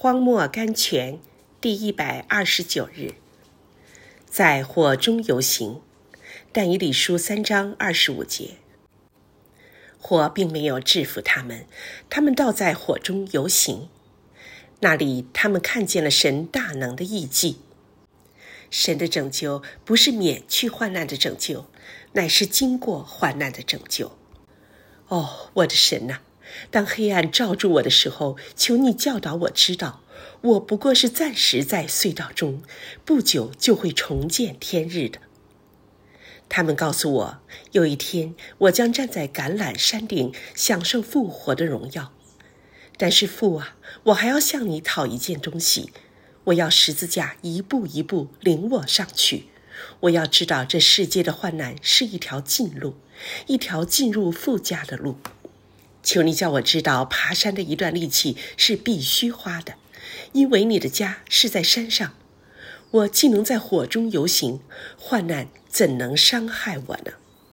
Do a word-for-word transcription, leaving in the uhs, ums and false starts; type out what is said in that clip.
荒漠甘泉第一百二十九日，在火中游行。但以理书三章二十五节，火并没有制服他们，他们倒在火中游行。那里他们看见了神大能的异迹。神的拯救不是免去患难的拯救，乃是经过患难的拯救。哦，我的神啊，当黑暗罩住我的时候，求你教导我知道，我不过是暂时在隧道中，不久就会重见天日的。他们告诉我，有一天我将站在橄榄山顶，享受复活的荣耀。但是父啊，我还要向你讨一件东西，我要十字架一步一步领我上去。我要知道这世界的患难是一条近路，一条进入父家的路。求你叫我知道，爬山的一段力气是必须花的，因为你的家是在山上。我既能在火中游行，患难怎能伤害我呢？